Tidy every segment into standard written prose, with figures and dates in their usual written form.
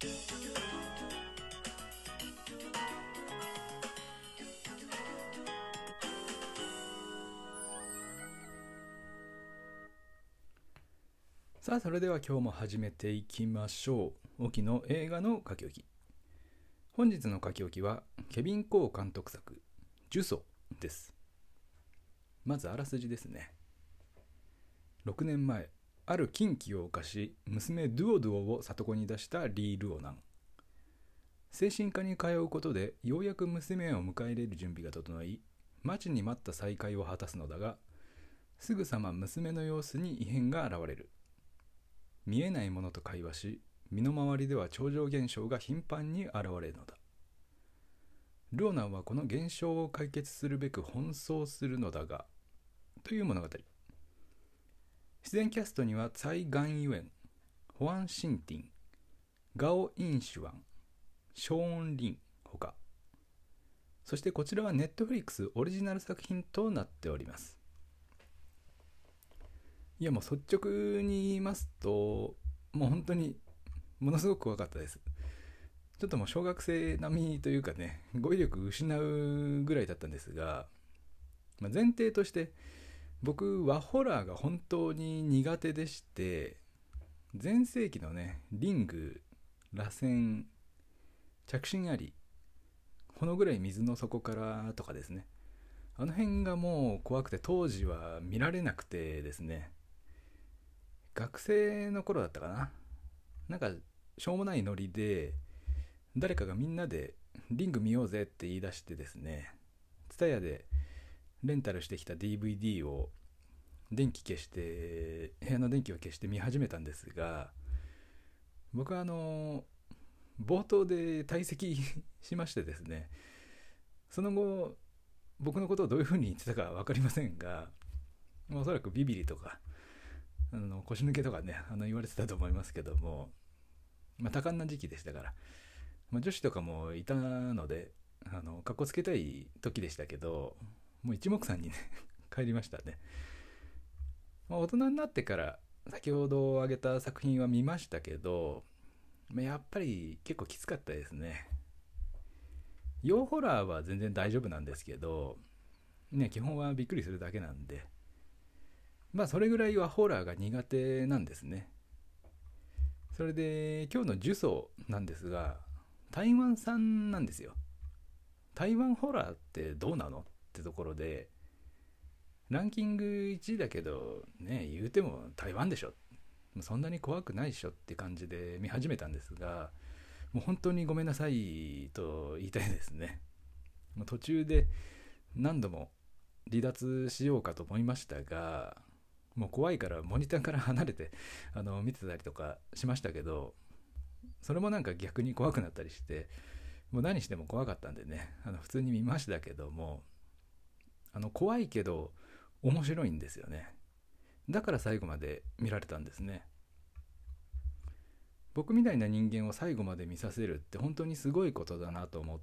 さあ、それでは今日も始めていきましょう。沖の映画の書き置き。本日の書き置きはケビン・コー監督作呪詛です。まずあらすじですね。6年前、ある禁忌を犯し娘ドゥオドゥオを里子に出したリー・ルオナン。精神科に通うことでようやく娘を迎え入れる準備が整い、待ちに待った再会を果たすのだが、すぐさま娘の様子に異変が現れる。見えないものと会話し、身の回りでは超常現象が頻繁に現れるのだ。ルオナンはこの現象を解決するべく奔走するのだが、という物語。出演キャストにはツァイ・ガンユエン、ホアン・シンティン、ガオ・インシュアン、ショーン・リンほか。そしてこちらはネットフリックスオリジナル作品となっております。いや、もう率直に言いますと、もう本当にものすごく怖かったです。ちょっともう小学生並みというかね、語彙力失うぐらいだったんですが、前提として僕はホラーが本当に苦手でして、前世紀のね、リング、螺旋、着信あり、このぐらい水の底からとかですね、あの辺がもう怖くて当時は見られなくてですね、学生の頃だったかな、なんかしょうもないノリで誰かがみんなでリング見ようぜって言い出してですね、TSUTAYAでレンタルしてきた DVD を電気消して、部屋の電気を消して見始めたんですが、僕は冒頭で退席しましてですね、その後僕のことをどういう風に言ってたか分かりませんが、おそらくビビリとか腰抜けとかね、言われてたと思いますけども、多感な時期でしたから、女子とかもいたので、かっこつけたい時でしたけど、もう一目散にね帰りましたね。大人になってから先ほど挙げた作品は見ましたけど、やっぱり結構きつかったですね。洋ホラーは全然大丈夫なんですけどね、基本はびっくりするだけなんで、それぐらいはホラーが苦手なんですね。それで今日の呪詛なんですが、台湾産なんですよ。台湾ホラーってどうなのってところで、ランキング1位だけどね、言うても台湾でしょ、そんなに怖くないでしょって感じで見始めたんですが、もう本当にごめんなさいと言いたいですね。もう途中で何度も離脱しようかと思いましたが、もう怖いからモニターから離れて見てたりとかしましたけど、それもなんか逆に怖くなったりして、もう何しても怖かったんでね、普通に見ましたけども、怖いけど面白いんですよね。だから最後まで見られたんですね。僕みたいな人間を最後まで見させるって本当にすごいことだなと思って、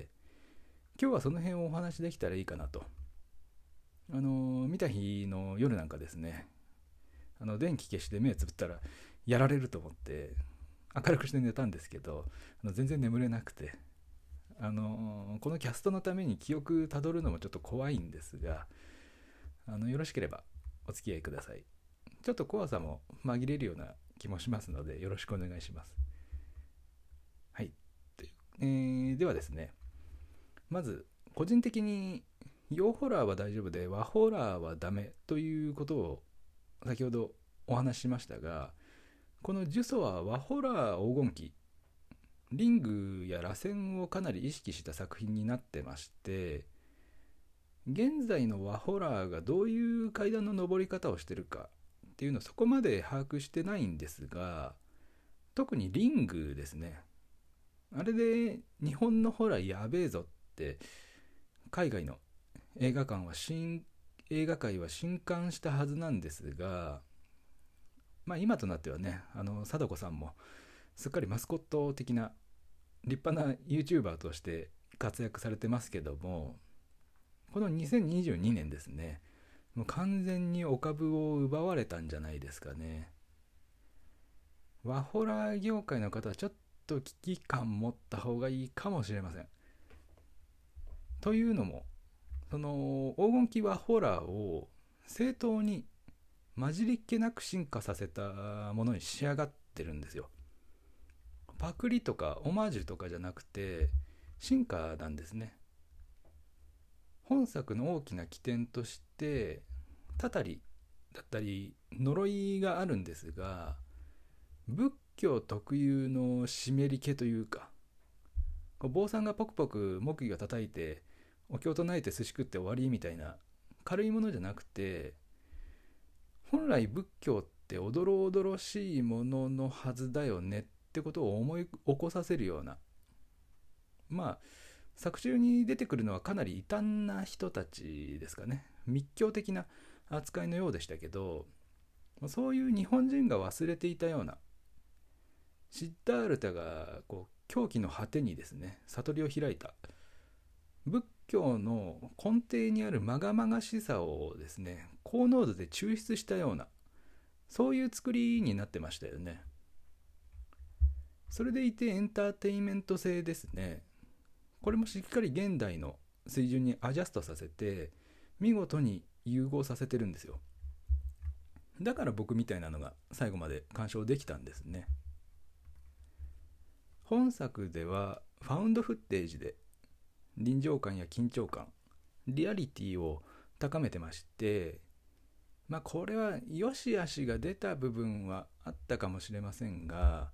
今日はその辺をお話できたらいいかなと。見た日の夜なんかですね、電気消して目つぶったらやられると思って明るくして寝たんですけど、全然眠れなくて、このキャストのために記憶たどるのもちょっと怖いんですが、よろしければお付き合いください。ちょっと怖さも紛れるような気もしますのでよろしくお願いします。はい、ではですね、まず個人的に洋ホラーは大丈夫で和ホラーはダメということを先ほどお話ししましたが、この呪詛は和ホラー黄金期、リングや螺旋をかなり意識した作品になってまして、現在の和ホラーがどういう階段の上り方をしてるかっていうのをそこまで把握してないんですが、特にリングですね、あれで日本のホラーやべえぞって海外の映画界は震撼したはずなんですが、今となってはね、貞子さんもすっかりマスコット的な立派な YouTuber として活躍されてますけども、この2022年ですね、もう完全にお株を奪われたんじゃないですかね。和ホラー業界の方はちょっと危機感持った方がいいかもしれません。というのも、その黄金期はホラーを正当に混じりっ気なく進化させたものに仕上がってるんですよ。パクリとかオマージュとかじゃなくて進化なんですね。本作の大きな起点としてたたりだったり呪いがあるんですが、仏教特有の湿り気というか、坊さんがポクポク木魚叩いてお経唱えて寿司食って終わりみたいな軽いものじゃなくて、本来仏教っておどろおどろしいもののはずだよねってことを思い起こさせるような、作中に出てくるのはかなり異端な人たちですかね。密教的な扱いのようでしたけど、そういう日本人が忘れていたような、シッダールタが狂気の果てにですね悟りを開いた仏教の根底にあるまがまがしさをですね高濃度で抽出したような、そういう作りになってましたよね。それでいてエンターテインメント性ですね。これもしっかり現代の水準にアジャストさせて見事に融合させてるんですよ。だから僕みたいなのが最後まで鑑賞できたんですね。本作ではファウンドフッテージで臨場感や緊張感、リアリティを高めてまして、これは良し悪しが出た部分はあったかもしれませんが、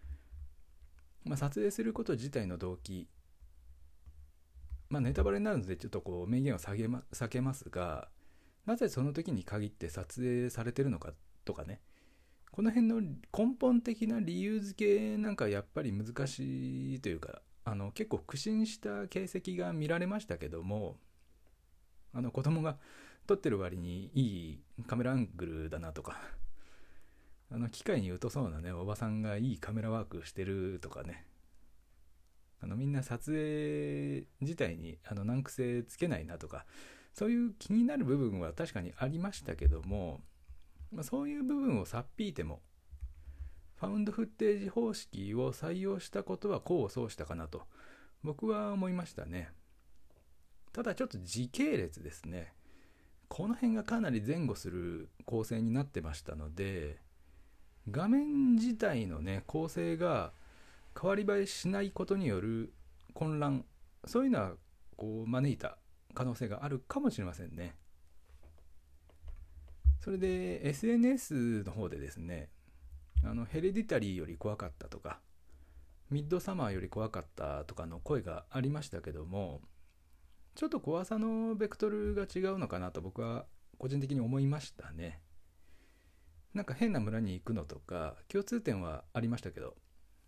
撮影すること自体の動機、ネタバレになるのでちょっと明言を避けますが、なぜその時に限って撮影されてるのかとかね、この辺の根本的な理由付けなんかやっぱり難しいというか、結構苦心した形跡が見られましたけども、子供が撮ってる割にいいカメラアングルだなとか、機械に疎そうなねおばさんがいいカメラワークしてるとかね、みんな撮影自体に難癖つけないなとか、そういう気になる部分は確かにありましたけども、そういう部分をさっぴいてもファウンドフッテージ方式を採用したことは功を奏したかなと僕は思いましたね。ただちょっと時系列ですね、この辺がかなり前後する構成になってましたので、画面自体のね構成が変わり映えしないことによる混乱、そういうのは招いた可能性があるかもしれませんね。それで SNS の方でですね、ヘレディタリーより怖かったとかミッドサマーより怖かったとかの声がありましたけども、ちょっと怖さのベクトルが違うのかなと僕は個人的に思いましたね。なんか変な村に行くのとか共通点はありましたけど、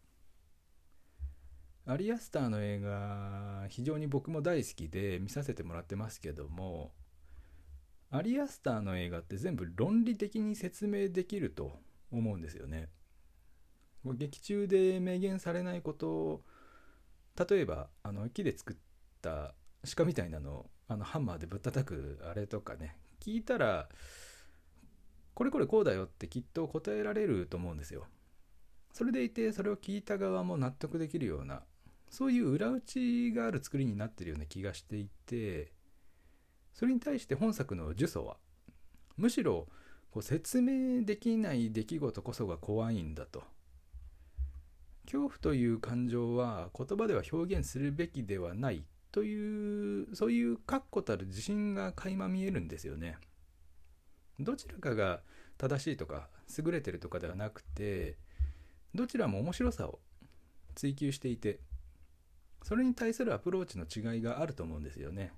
アリアスターの映画非常に僕も大好きで見させてもらってますけども、アリアスターの映画って全部論理的に説明できると思うんですよね。劇中で明言されないことを、例えば木で作った鹿みたいなのをハンマーでぶったたくあれとかね、聞いたらこれこれこうだよってきっと答えられると思うんですよ。それでいてそれを聞いた側も納得できるような、そういう裏打ちがある作りになっているような気がしていて、それに対して本作の呪詛はむしろ説明できない出来事こそが怖いんだと、恐怖という感情は言葉では表現するべきではないという、そういう確固たる自信が垣間見えるんですよね。どちらかが正しいとか優れてるとかではなくて、どちらも面白さを追求していて、それに対するアプローチの違いがあると思うんですよね。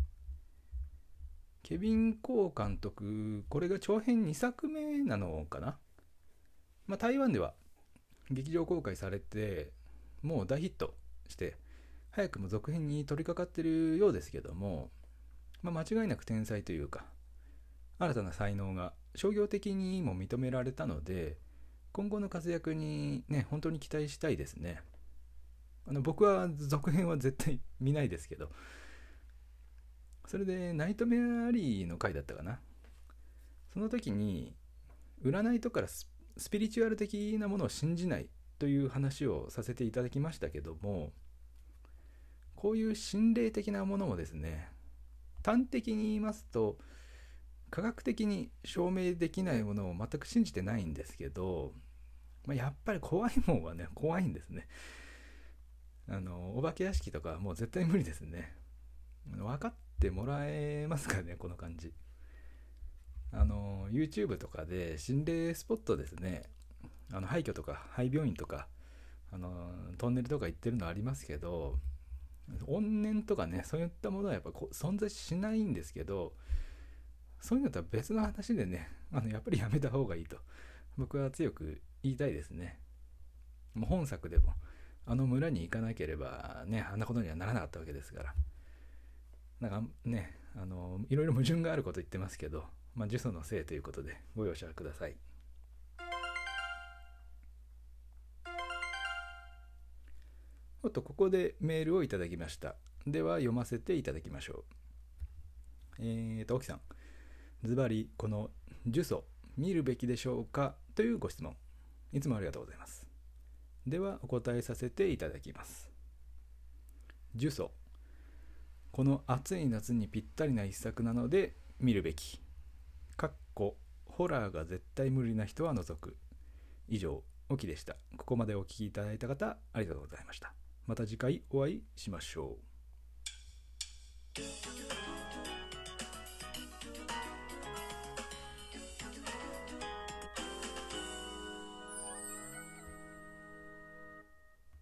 ケビン・コー監督、これが長編2作目なのかな。台湾では劇場公開されてもう大ヒットして早くも続編に取り掛かってるようですけども、間違いなく天才というか新たな才能が商業的にも認められたので、今後の活躍にね本当に期待したいですね。僕は続編は絶対見ないですけど、それでナイトメアリーの回だったかな、その時に占いとかスピリチュアル的なものを信じないという話をさせていただきましたけども、こういう心霊的なものもですね、端的に言いますと科学的に証明できないものを全く信じてないんですけど、やっぱり怖いもんはね怖いんですね。お化け屋敷とかはもう絶対無理ですね。分かってもらえますかね、この感じ。YouTube とかで心霊スポットですね、廃墟とか廃病院とかトンネルとか行ってるのありますけど、怨念とかねそういったものはやっぱ存在しないんですけど、そういうのとは別の話でね、やっぱりやめた方がいいと僕は強く言いたいですね。もう本作でも村に行かなければねあんなことにはならなかったわけですから、なんかねいろいろ矛盾があること言ってますけど、呪詛のせいということでご容赦ください。ここでメールをいただきました。では読ませていただきましょう。沖さん、ズバリこの呪詛見るべきでしょうかというご質問、いつもありがとうございます。ではお答えさせていただきます。呪詛、この暑い夏にぴったりな一作なので見るべき。ホラーが絶対無理な人は除く。以上、オキでした。ここまでお聞きいただいた方ありがとうございました。また次回お会いしましょう。